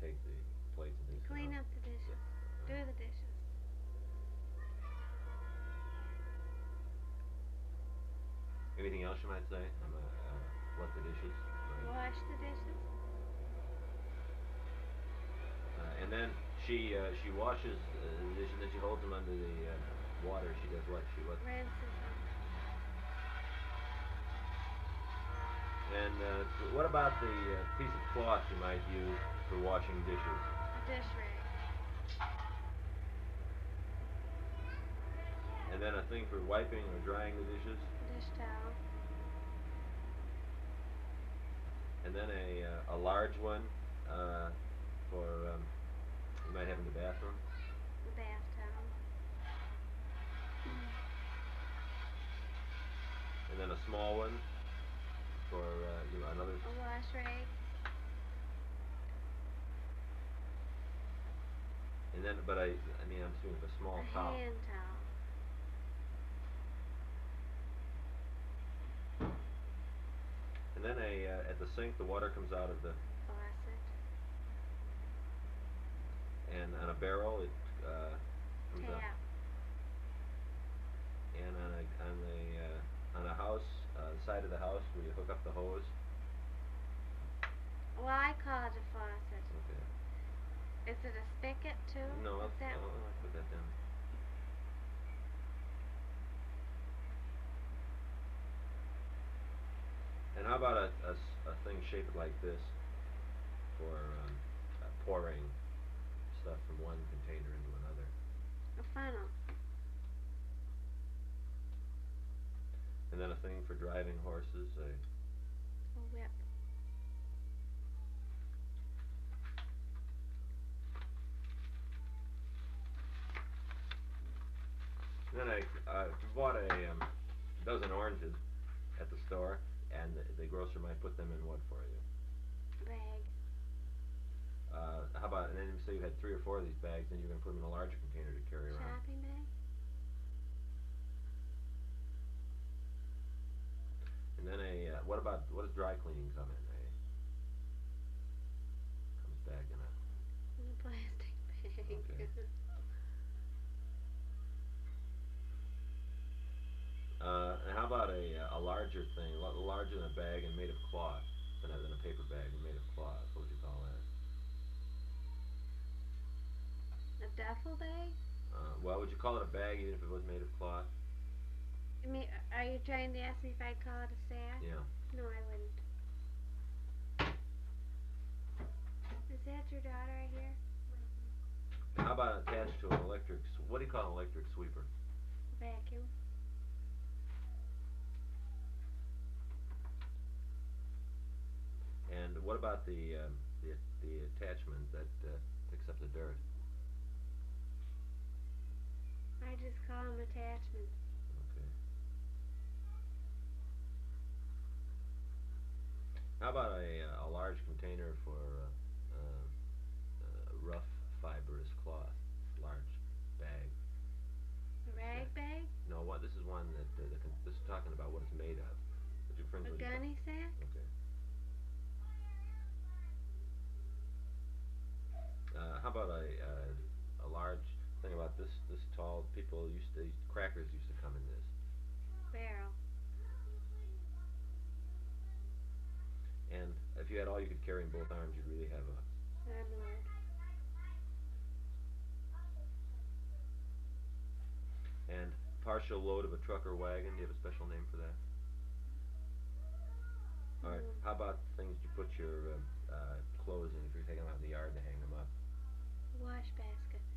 take the plates and things Clean down. up the dishes. Do the dishes. Anything else you might say? What the dishes? Wash the dishes. And then she washes the dishes, and then she holds them under the water. She does what? She what? Rinses them. And what about the piece of cloth you might use for washing dishes? A dish rag. And then a thing for wiping or drying the dishes. Dish towel. And then a large one for you might have in the bathroom. A bath towel. And then a small one for another. A wash rag. And then, but I mean, I'm assuming a small A towel. hand towel. And then at the sink, the water comes out of the Faucet. and on a barrel it comes out. Tap. And on a house, side of the house where you hook up the hose. Well, I call it a faucet. Okay. Is it a spigot too? No, Is that I'll put that down. And how about a thing shaped like this for pouring stuff from one container into another? a funnel? And then a thing for driving horses. A whip. Then I bought a dozen oranges at the store, and the grocer might put them in what for you? A bag. How about, and then say you had 3 or 4 of these bags, then you're going to put them in a larger container to carry around. Shopping bag. And then what does dry cleaning come in? Comes back in a, In a plastic bag. Okay. And how about a larger thing, larger than a bag and made of cloth, than a paper bag and made of cloth? What would you call that? A duffel bag. Well, would you call it a bag even if it was made of cloth? I mean, are you trying to ask me if I'd call it a sack? Yeah. No, I wouldn't. Is that your daughter I hear? And how about attached to an electric? What do you call an electric sweeper? Vacuum. And what about the attachment that picks up the dirt? I just call them attachments. Okay. How about a large container for rough fibrous cloth, large bag? A rag bag. No, what? This is one that this is talking about what it's made of. Would you, friends, A would you gunny sack. Okay. How about a large thing about this tall? People crackers used to come in this. Barrel. And if you had all you could carry in both arms, you'd really have a. Armload. And partial load of a truck or wagon. Do you have a special name for that? All right. How about things you put your clothes in if you're taking them out in the yard to hang them up? Wash basket.